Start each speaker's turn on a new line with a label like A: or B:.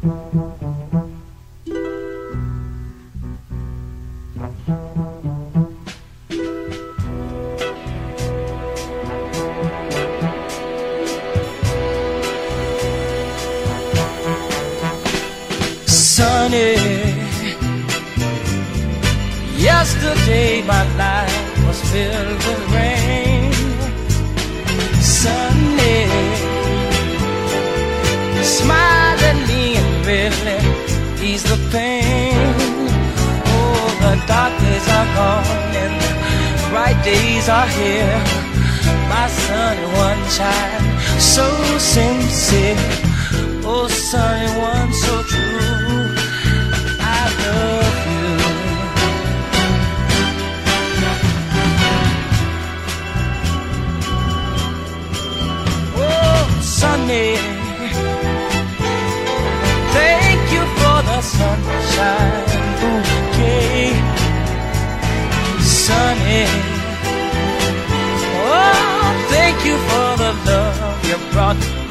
A: Sunny, yesterday my life was filled with rain. Sunny, smiling me and really ease the pain. Oh, the dark days are gone and the bright days are here. My sunny one shine so sincere. Oh, sunny one so true, I love you. Oh, sunny, thank you for the sunshine bouquet. Sunny, oh, thank you for the love you brought